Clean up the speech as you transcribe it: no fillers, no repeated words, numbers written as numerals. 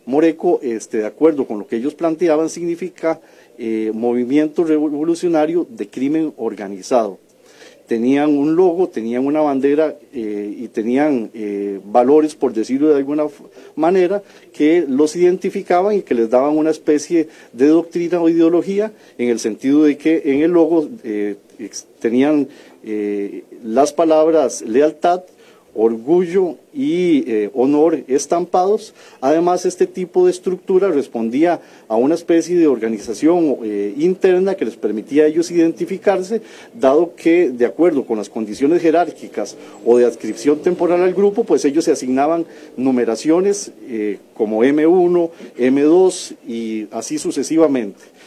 Moreco, de acuerdo con lo que ellos planteaban, significa movimiento revolucionario de crimen organizado. Tenían un logo, tenían una bandera y tenían valores, por decirlo de alguna manera, que los identificaban y que les daban una especie de doctrina o ideología, en el sentido de que en el logo tenían las palabras lealtad, orgullo y honor estampados. Además, este tipo de estructura respondía a una especie de organización interna que les permitía a ellos identificarse, dado que, de acuerdo con las condiciones jerárquicas o de adscripción temporal al grupo, pues ellos se asignaban numeraciones como M1, M2 y así sucesivamente.